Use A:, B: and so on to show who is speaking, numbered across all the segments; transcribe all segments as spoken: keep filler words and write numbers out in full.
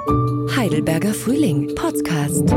A: Heidelberger Frühling Podcast.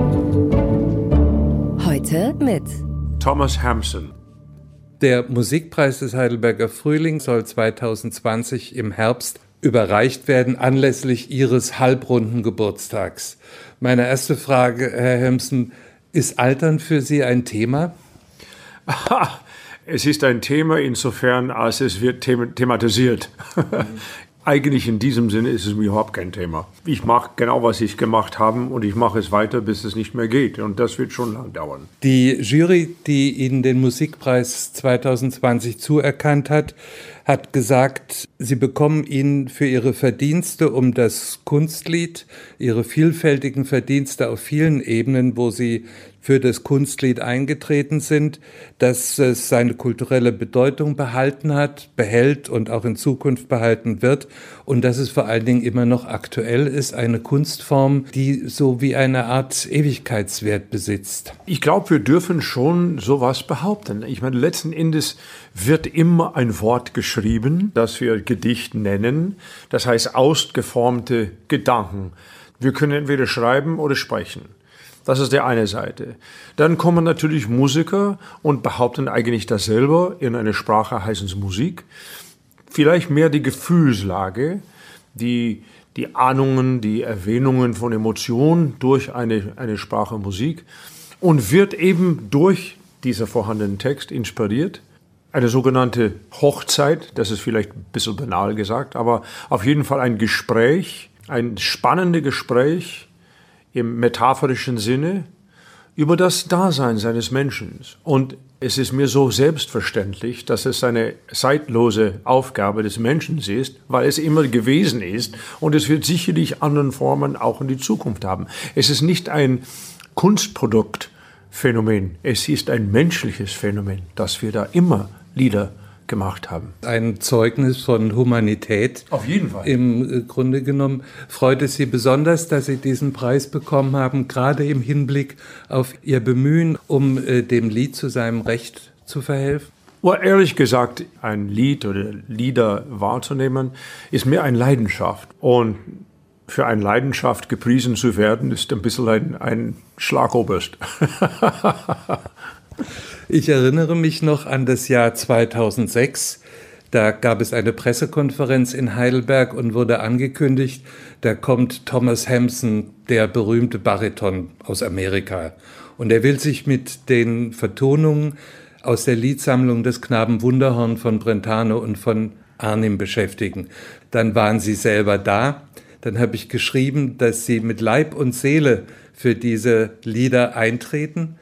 A: Heute mit
B: Thomas Hampson.
C: Der Musikpreis des Heidelberger Frühling soll zwanzig zwanzig im Herbst überreicht werden, anlässlich Ihres halbrunden Geburtstags. Meine erste Frage, Herr Hampson, ist Altern für Sie ein Thema?
B: Aha, es ist ein Thema insofern, als es wird them- thematisiert. Mhm. Eigentlich in diesem Sinne ist es mir überhaupt kein Thema. Ich mache genau, was ich gemacht habe und ich mache es weiter, bis es nicht mehr geht. Und das wird schon lang dauern.
C: Die Jury, die Ihnen den Musikpreis zwanzig zwanzig zuerkannt hat, hat gesagt, Sie bekommen ihn für Ihre Verdienste um das Kunstlied, Ihre vielfältigen Verdienste auf vielen Ebenen, wo Sie für das Kunstlied eingetreten sind, dass es seine kulturelle Bedeutung behalten hat, behält und auch in Zukunft behalten wird und dass es vor allen Dingen immer noch aktuell ist, eine Kunstform, die so wie eine Art Ewigkeitswert besitzt.
B: Ich glaube, wir dürfen schon sowas behaupten. Ich meine, letzten Endes wird immer ein Wort geschrieben, das wir Gedicht nennen, das heißt ausgeformte Gedanken. Wir können entweder schreiben oder sprechen. Das ist die eine Seite. Dann kommen natürlich Musiker und behaupten eigentlich das selber. In einer Sprache heißt es Musik. Vielleicht mehr die Gefühlslage, die, die Ahnungen, die Erwähnungen von Emotionen durch eine, eine Sprache Musik und wird eben durch diesen vorhandenen Text inspiriert. Eine sogenannte Hochzeit, das ist vielleicht ein bisschen banal gesagt, aber auf jeden Fall ein Gespräch, ein spannendes Gespräch, im metaphorischen Sinne über das Dasein seines Menschen. Und es ist mir so selbstverständlich, dass es eine zeitlose Aufgabe des Menschen ist, weil es immer gewesen ist und es wird sicherlich anderen Formen auch in die Zukunft haben. Es ist nicht ein Kunstproduktphänomen, es ist ein menschliches Phänomen, dass wir da immer Lieder gemacht haben.
C: Ein Zeugnis von Humanität.
B: Auf jeden Fall.
C: Im Grunde genommen freut es Sie besonders, dass Sie diesen Preis bekommen haben, gerade im Hinblick auf Ihr Bemühen, um äh, dem Lied zu seinem Recht zu verhelfen?
B: Well, ehrlich gesagt, ein Lied oder Lieder wahrzunehmen, ist mir eine Leidenschaft. Und für eine Leidenschaft gepriesen zu werden, ist ein bisschen ein, ein Schlagoberst.
C: Ich erinnere mich noch an das Jahr zweitausendsechs. Da gab es eine Pressekonferenz in Heidelberg und wurde angekündigt, da kommt Thomas Hampson, der berühmte Bariton aus Amerika. Und er will sich mit den Vertonungen aus der Liedsammlung des Knaben Wunderhorn von Brentano und von Arnim beschäftigen. Dann waren Sie selber da. Dann habe ich geschrieben, dass Sie mit Leib und Seele für diese Lieder eintreten.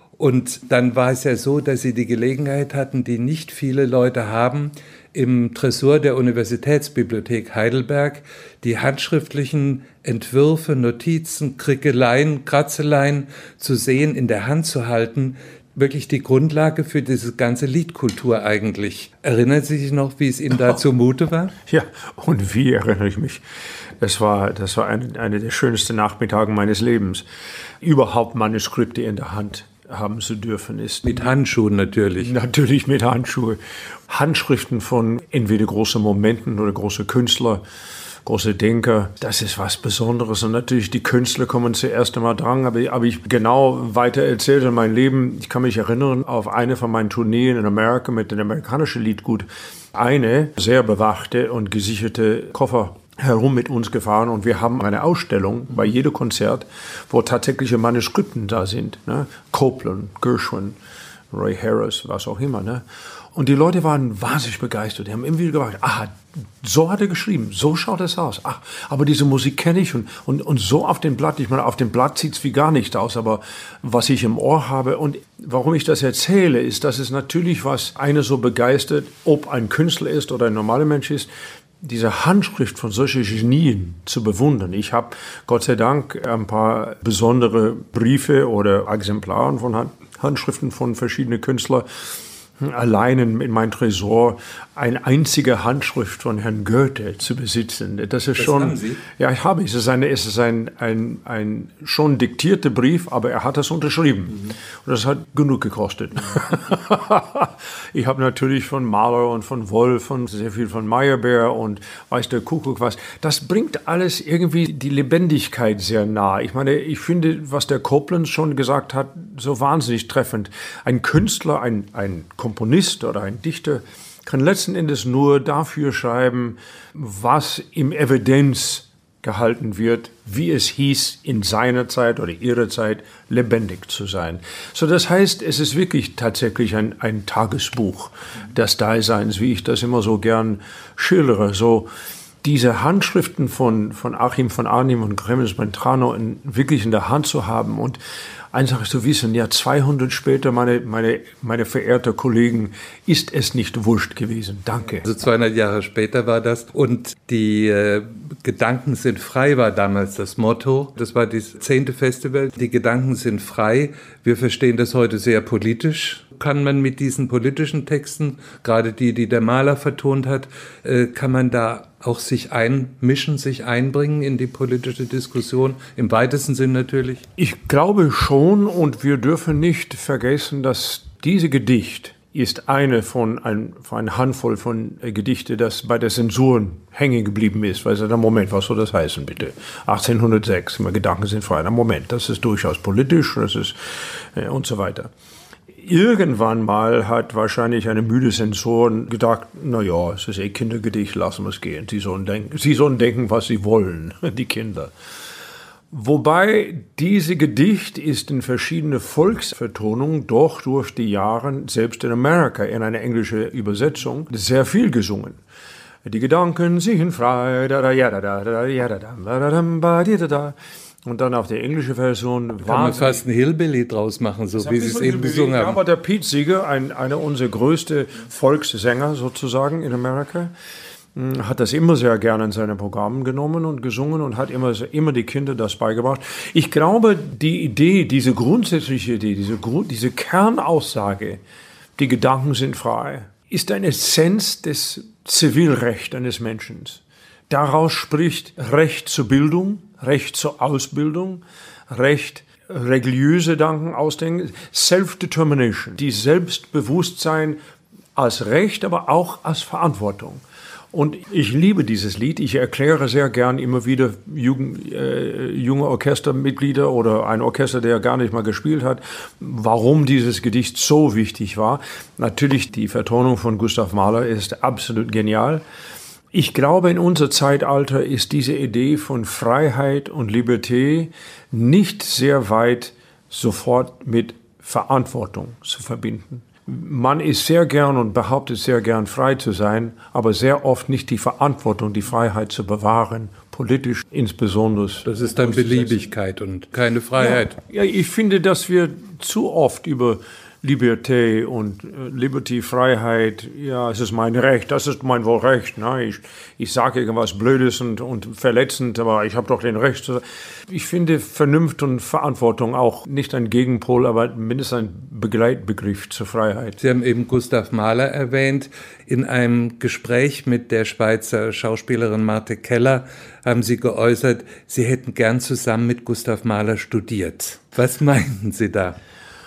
C: Und dann war es ja so, dass Sie die Gelegenheit hatten, die nicht viele Leute haben, im Tresor der Universitätsbibliothek Heidelberg die handschriftlichen Entwürfe, Notizen, Krickeleien, Kratzeleien zu sehen, in der Hand zu halten, wirklich die Grundlage für diese ganze Liedkultur eigentlich. Erinnern Sie sich noch, wie es Ihnen da zumute war?
B: Ja, und wie erinnere ich mich? Das war, das war ein, eine der schönsten Nachmittage meines Lebens. Überhaupt Manuskripte in der Hand haben zu dürfen ist.
C: Mit Handschuhen natürlich.
B: Natürlich mit Handschuhen. Handschriften von entweder großen Momenten oder große Künstler, große Denker. Das ist was Besonderes. Und natürlich die Künstler kommen zuerst einmal dran. Aber, aber ich genau weiter erzählt in meinem Leben. Ich kann mich erinnern auf eine von meinen Tourneen in Amerika mit dem amerikanischen Liedgut. Eine sehr bewachte und gesicherte Koffer herum mit uns gefahren und wir haben eine Ausstellung bei jedem Konzert, wo tatsächliche Manuskripten da sind. Ne? Copland, Gershwin, Ray Harris, was auch immer. Ne? Und die Leute waren wahnsinnig begeistert. Die haben immer wieder gesagt, aha, so hat er geschrieben, so schaut es aus. Ach, aber diese Musik kenne ich und, und, und so auf dem Blatt, ich meine, auf dem Blatt sieht es wie gar nicht aus, aber was ich im Ohr habe und warum ich das erzähle, ist, dass es natürlich was eine so begeistert, ob ein Künstler ist oder ein normaler Mensch ist, diese Handschrift von solchen Genien zu bewundern. Ich habe Gott sei Dank ein paar besondere Briefe oder Exemplare von Handschriften von verschiedenen Künstlern allein in meinem Tresor eine einzige Handschrift von Herrn Goethe zu besitzen. Das ist
C: das
B: schon.
C: Haben Sie?
B: Ja, ich habe. Es ist, eine, es ist ein, ein, ein schon diktierter Brief, aber er hat das unterschrieben. Mhm. Und das hat genug gekostet. Mhm. Ich habe natürlich von Mahler und von Wolf und sehr viel von Meyerbeer und weiß der Kuckuck was. Das bringt alles irgendwie die Lebendigkeit sehr nah. Ich meine, ich finde, was der Copland schon gesagt hat, so wahnsinnig treffend. Ein Künstler, ein, ein Komponist oder ein Dichter kann letzten Endes nur dafür schreiben, was im Evidenz gehalten wird, wie es hieß, in seiner Zeit oder ihrer Zeit lebendig zu sein. So, das heißt, es ist wirklich tatsächlich ein, ein Tagesbuch des Daseins, wie ich das immer so gern schildere. So, diese Handschriften von, von Achim von Arnim und Clemens Brentano in, wirklich in der Hand zu haben und einfach zu wissen, ja, zweihundert später, meine, meine, meine verehrten Kollegen, ist es nicht wurscht gewesen. Danke.
C: Also zweihundert Jahre später war das. Und die äh, Gedanken sind frei war damals das Motto. Das war das zehnte Festival. Die Gedanken sind frei. Wir verstehen das heute sehr politisch. Kann man mit diesen politischen Texten, gerade die, die der Mahler vertont hat, äh, kann man da auch sich einmischen, sich einbringen in die politische Diskussion, im weitesten Sinn natürlich?
B: Ich glaube schon, und wir dürfen nicht vergessen, dass diese Gedicht ist eine von, ein, von einer Handvoll von äh, Gedichte, das bei der Zensur hängen geblieben ist. Weil sie dann, Moment, was soll das heißen, bitte? achtzehnhundertsechs, immer Gedanken sind frei. Na, Moment, das ist durchaus politisch, das ist äh, und so weiter. Irgendwann mal hat wahrscheinlich eine müde Sensoren gedacht, na ja, es ist eh Kindergedicht, lassen wir es gehen. Sie sollen denken, sie sollen denken, was sie wollen, die Kinder. Wobei diese Gedicht ist in verschiedene Volksvertonungen doch durch die Jahre, selbst in Amerika, in einer englischen Übersetzung, sehr viel gesungen. Die Gedanken sind frei, da da ja da da da ja da da da da da. Und dann auf der englischen Version
C: war. Kann man fast ein Hillbilly draus machen, so wie Sie es eben gesungen haben.
B: Aber der Pete Seeger, ein, einer unserer größten Volkssänger sozusagen in Amerika, hat das immer sehr gerne in seinen Programmen genommen und gesungen und hat immer, immer die Kinder das beigebracht. Ich glaube, die Idee, diese grundsätzliche Idee, diese, Grund, diese Kernaussage, die Gedanken sind frei, ist eine Essenz des Zivilrechts eines Menschen. Daraus spricht Recht zur Bildung, Recht zur Ausbildung, Recht, religiöse Gedanken ausdenken, Self-Determination, die Selbstbewusstsein als Recht, aber auch als Verantwortung. Und ich liebe dieses Lied. Ich erkläre sehr gern immer wieder Jugend, äh, junge Orchestermitglieder oder ein Orchester, der gar nicht mal gespielt hat, warum dieses Gedicht so wichtig war. Natürlich, die Vertonung von Gustav Mahler ist absolut genial. Ich glaube, in unser Zeitalter ist diese Idee von Freiheit und Liberté nicht sehr weit sofort mit Verantwortung zu verbinden. Man ist sehr gern und behauptet sehr gern, frei zu sein, aber sehr oft nicht die Verantwortung, die Freiheit zu bewahren, politisch insbesondere.
C: Das ist dann Beliebigkeit und keine Freiheit.
B: Ja, ja, ich finde, dass wir zu oft über Liberté und äh, Liberty, Freiheit, ja, es ist mein Recht, das ist mein wohl Recht. Ne? Ich, ich sage irgendwas Blödes und, und verletzend, aber ich habe doch den Recht. Ich finde Vernunft und Verantwortung auch nicht ein Gegenpol, aber mindestens ein Begleitbegriff zur Freiheit.
C: Sie haben eben Gustav Mahler erwähnt. In einem Gespräch mit der Schweizer Schauspielerin Marthe Keller haben Sie geäußert, Sie hätten gern zusammen mit Gustav Mahler studiert. Was meinten Sie da?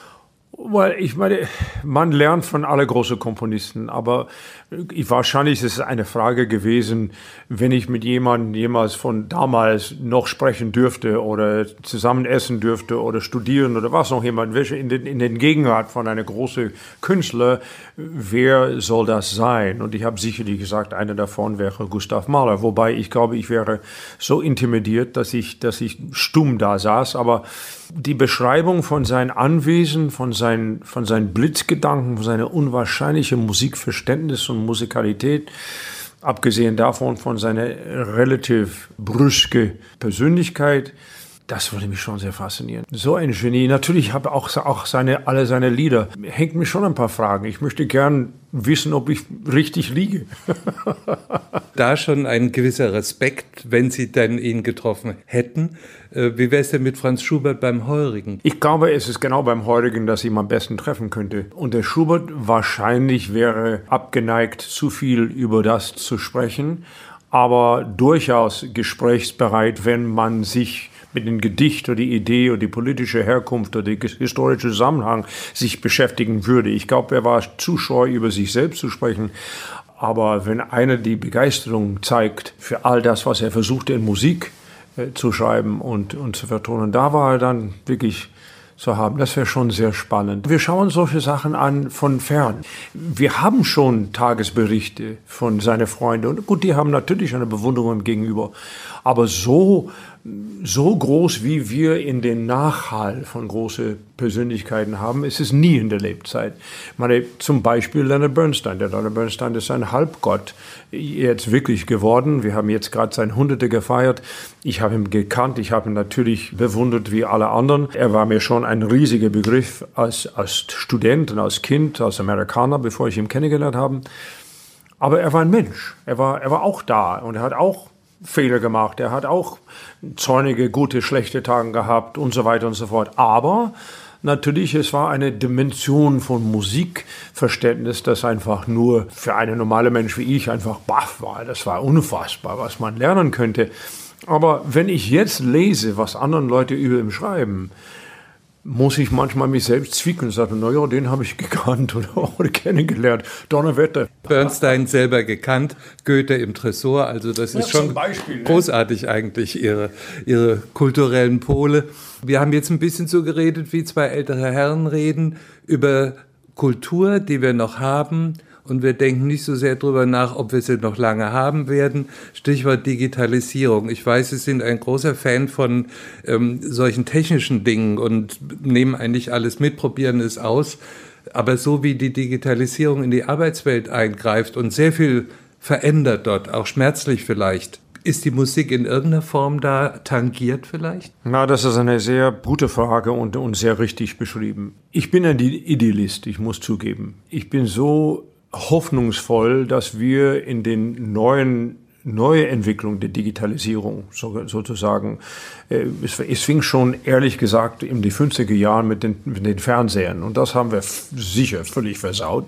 B: Weil ich meine, man lernt von alle großen Komponisten, aber wahrscheinlich ist es eine Frage gewesen, wenn ich mit jemandem jemals von damals noch sprechen dürfte oder zusammen essen dürfte oder studieren oder was noch jemand, welche in den, in den Gegenwart von einer großen Künstler, wer soll das sein? Und ich habe sicherlich gesagt, einer davon wäre Gustav Mahler, wobei ich glaube, ich wäre so intimidiert, dass ich, dass ich stumm da saß, aber die Beschreibung von seinem Anwesen, von seinen, von seinen Blitzgedanken, von seiner unwahrscheinlichen Musikverständnis und Musikalität, abgesehen davon von seiner relativ brüske Persönlichkeit, Das würde mich schon sehr faszinieren. So ein Genie. Natürlich habe auch, auch seine, alle seine Lieder. Hängt mir schon ein paar Fragen. Ich möchte gern wissen, ob ich richtig liege.
C: Da schon ein gewisser Respekt, wenn Sie dann ihn getroffen hätten. Wie wäre es denn mit Franz Schubert beim Heurigen?
B: Ich glaube, es ist genau beim Heurigen, dass ich ihn am besten treffen könnte. Und der Schubert wahrscheinlich wäre abgeneigt, zu viel über das zu sprechen, aber durchaus gesprächsbereit, wenn man sich mit dem Gedicht oder die Idee oder die politische Herkunft oder der historische Zusammenhang sich beschäftigen würde. Ich glaube, er war zu scheu, über sich selbst zu sprechen. Aber wenn einer die Begeisterung zeigt für all das, was er versuchte in Musik äh, zu schreiben und, und zu vertonen, da war er dann wirklich zu haben. Das wäre schon sehr spannend. Wir schauen solche Sachen an von fern. Wir haben schon Tagesberichte von seinen Freunden. Und gut, die haben natürlich eine Bewunderung gegenüber. Aber so, so groß, wie wir in den Nachhall von großen Persönlichkeiten haben, ist es nie in der Lebzeit. Ich meine, zum Beispiel Leonard Bernstein. Der Leonard Bernstein ist ein Halbgott jetzt wirklich geworden. Wir haben jetzt gerade sein Hunderte gefeiert. Ich habe ihn gekannt. Ich habe ihn natürlich bewundert wie alle anderen. Er war mir schon ein riesiger Begriff als, als Student und als Kind, als Amerikaner, bevor ich ihn kennengelernt habe. Aber er war ein Mensch. Er war, er war auch da und er hat auch Fehler gemacht. Er hat auch zornige, gute, schlechte Tage gehabt und so weiter und so fort. Aber natürlich, es war eine Dimension von Musikverständnis, das einfach nur für einen normalen Mensch wie ich einfach baff war. Das war unfassbar, was man lernen könnte. Aber wenn ich jetzt lese, was andere Leute über ihn schreiben, muss ich manchmal mich selbst zwicken und sagen, naja, den habe ich gekannt oder, oder kennengelernt. Donnerwetter.
C: Bernstein selber gekannt, Goethe im Tresor, also das ist
B: ja,
C: schon
B: Beispiel, ne?
C: großartig eigentlich, ihre, ihre kulturellen Pole. Wir haben jetzt ein bisschen so geredet, wie zwei ältere Herren reden, über Kultur, die wir noch haben. Und wir denken nicht so sehr darüber nach, ob wir sie noch lange haben werden. Stichwort Digitalisierung. Ich weiß, Sie sind ein großer Fan von ähm, solchen technischen Dingen und nehmen eigentlich alles mit, probieren es aus. Aber so wie die Digitalisierung in die Arbeitswelt eingreift und sehr viel verändert dort, auch schmerzlich vielleicht, ist die Musik in irgendeiner Form da tangiert vielleicht?
B: Na, das ist eine sehr gute Frage und, und sehr richtig beschrieben. Ich bin ein Idealist, ich muss zugeben. Ich bin so hoffnungsvoll, dass wir in den neuen neue Entwicklung der Digitalisierung so, sozusagen, äh, es, es fing schon ehrlich gesagt in die fünfziger Jahren mit den, mit den Fernsehern und das haben wir f- sicher völlig versaut.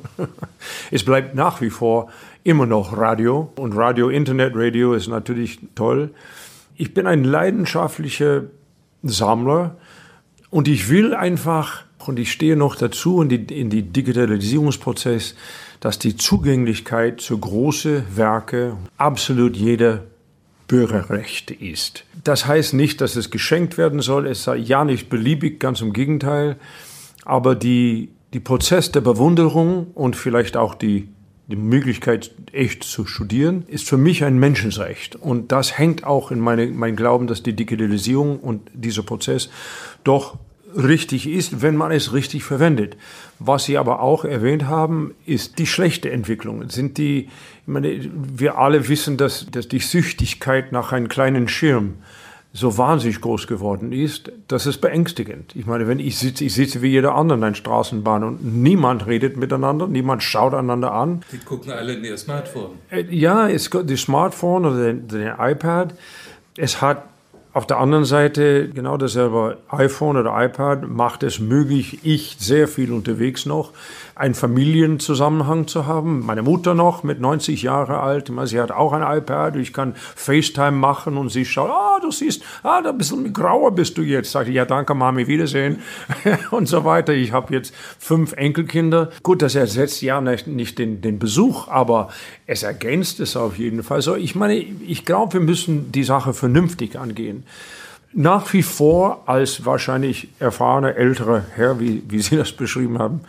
B: Es bleibt nach wie vor immer noch Radio und Radio, Internetradio ist natürlich toll. Ich bin ein leidenschaftlicher Sammler und ich will einfach, und ich stehe noch dazu in die, in die Digitalisierungsprozess, dass die Zugänglichkeit zu großen Werken absolut jeder Bürgerrecht ist. Das heißt nicht, dass es geschenkt werden soll, es sei ja nicht beliebig, ganz im Gegenteil, aber die, die Prozess der Bewunderung und vielleicht auch die, die Möglichkeit, echt zu studieren, ist für mich ein Menschenrecht. Und das hängt auch in meine, mein Glauben, dass die Digitalisierung und dieser Prozess doch richtig ist, wenn man es richtig verwendet. Was Sie aber auch erwähnt haben, ist die schlechte Entwicklung. Sind die, ich meine, wir alle wissen, dass, dass die Süchtigkeit nach einem kleinen Schirm so wahnsinnig groß geworden ist, das ist beängstigend. Ich meine, wenn ich sitze, ich sitze wie jeder andere in einer Straßenbahn und niemand redet miteinander, niemand schaut einander an.
C: Die gucken alle in ihr Smartphone.
B: Ja, es, das Smartphone oder der iPad, es hat auf der anderen Seite, genau dasselbe iPhone oder iPad macht es möglich, ich sehr viel unterwegs noch, einen Familienzusammenhang zu haben. Meine Mutter noch mit neunzig Jahre alt, sie hat auch ein iPad, ich kann FaceTime machen und sie schaut, ah, du siehst, ah, da ein bisschen grauer bist du jetzt. Sag ich, ja, danke, Mami, Wiedersehen und so weiter. Ich habe jetzt fünf Enkelkinder. Gut, das ersetzt ja nicht, nicht den, den Besuch, aber es ergänzt es auf jeden Fall. So, ich meine, ich glaube, wir müssen die Sache vernünftig angehen. Nach wie vor als wahrscheinlich erfahrener, älterer Herr, wie, wie Sie das beschrieben haben,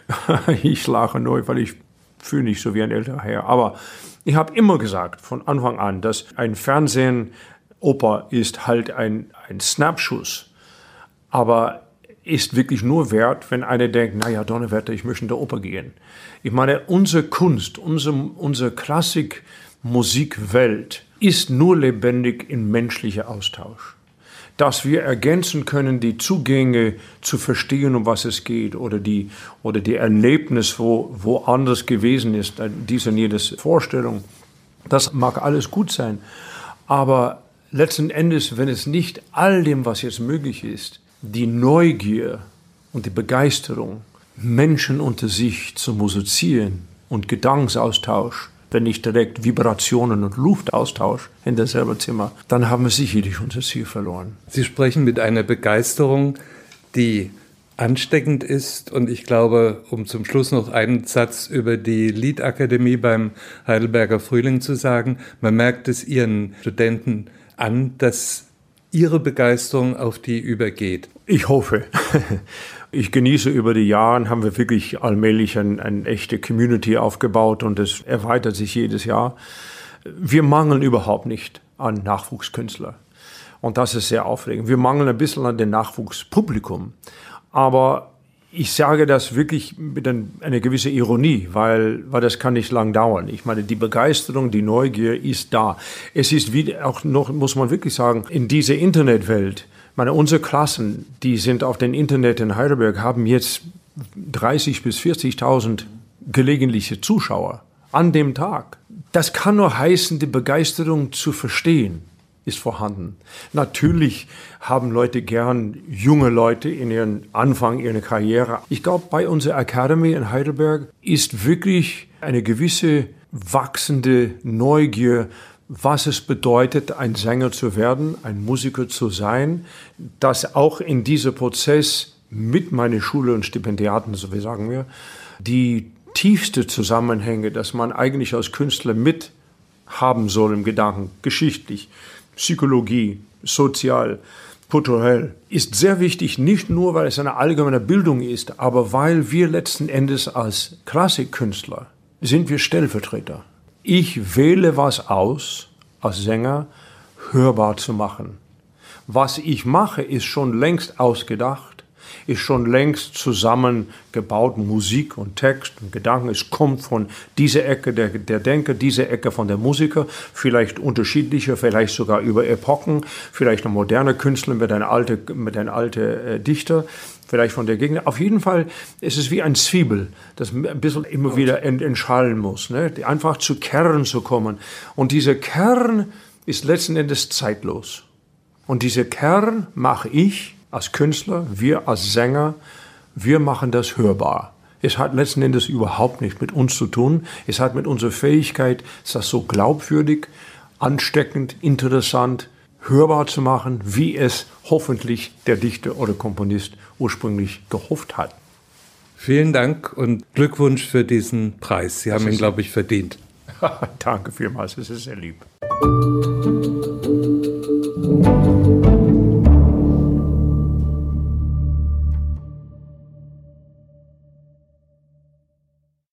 B: ich lache nur, weil ich fühle nicht so wie ein älterer Herr, aber ich habe immer gesagt, von Anfang an, dass ein Fernsehen, Oper ist halt ein, ein Snapschuss, aber ist wirklich nur wert, wenn einer denkt, naja, Donnerwetter, ich möchte in der Oper gehen. Ich meine, unsere Kunst, unsere, unsere Klassik-Musikwelt ist nur lebendig in menschlicher Austausch. dass wir ergänzen können, die Zugänge zu verstehen, um was es geht, oder die, oder die Erlebnis, wo, wo anders gewesen ist, diese und jedes Vorstellung. Das mag alles gut sein, aber letzten Endes, wenn es nicht all dem, was jetzt möglich ist, die Neugier und die Begeisterung, Menschen unter sich zu musizieren und Gedankensaustausch, wenn nicht direkt Vibrationen und Luftaustausch in derselben Zimmer, dann haben wir sicherlich unser Ziel verloren.
C: Sie sprechen mit einer Begeisterung, die ansteckend ist. Und ich glaube, um zum Schluss noch einen Satz über die Liedakademie beim Heidelberger Frühling zu sagen, man merkt es Ihren Studenten an, dass Ihre Begeisterung auf die übergeht.
B: Ich hoffe. Ich genieße über die Jahre, haben wir wirklich allmählich eine ein echte Community aufgebaut und es erweitert sich jedes Jahr. Wir mangeln überhaupt nicht an Nachwuchskünstlern. Und das ist sehr aufregend. Wir mangeln ein bisschen an dem Nachwuchspublikum. Aber ich sage das wirklich mit ein, einer gewissen Ironie, weil, weil das kann nicht lang dauern. Ich meine, die Begeisterung, die Neugier ist da. Es ist wie auch noch, muss man wirklich sagen, in dieser Internetwelt. Ich meine, unsere Klassen, die sind auf dem Internet in Heidelberg, haben jetzt dreißigtausend bis vierzigtausend gelegentliche Zuschauer an dem Tag. Das kann nur heißen, die Begeisterung zu verstehen ist vorhanden. Natürlich haben Leute gern junge Leute in ihren Anfang ihrer Karriere. Ich glaube, bei unserer Academy in Heidelberg ist wirklich eine gewisse wachsende Neugier, was es bedeutet, ein Sänger zu werden, ein Musiker zu sein, dass auch in diesem Prozess mit meiner Schule und Stipendiaten, so wie sagen wir, die tiefste Zusammenhänge, dass man eigentlich als Künstler mit haben soll im Gedanken, geschichtlich, Psychologie, sozial, kulturell, ist sehr wichtig, nicht nur, weil es eine allgemeine Bildung ist, aber weil wir letzten Endes als Klassikkünstler sind wir Stellvertreter. Ich wähle was aus, als Sänger hörbar zu machen. Was ich mache, ist schon längst ausgedacht, ist schon längst zusammengebaut, Musik und Text und Gedanken. Es kommt von dieser Ecke der, der Denker, dieser Ecke von der Musiker, vielleicht unterschiedliche, vielleicht sogar über Epochen, vielleicht ein moderner Künstler mit einem alten mit einem alte, äh, Dichter, vielleicht von der Gegend. Auf jeden Fall ist es wie ein Zwiebel, das ein bisschen immer wieder entschallen muss, ne? Einfach zu Kern zu kommen. Und dieser Kern ist letzten Endes zeitlos. Und dieser Kern mache ich als Künstler, wir als Sänger, wir machen das hörbar. Es hat letzten Endes überhaupt nichts mit uns zu tun. Es hat mit unserer Fähigkeit, das so glaubwürdig, ansteckend, interessant, hörbar zu machen, wie es hoffentlich der Dichter oder Komponist ursprünglich gehofft hat.
C: Vielen Dank und Glückwunsch für diesen Preis. Sie haben ihn, glaube ich, verdient.
B: Danke vielmals, es ist sehr lieb.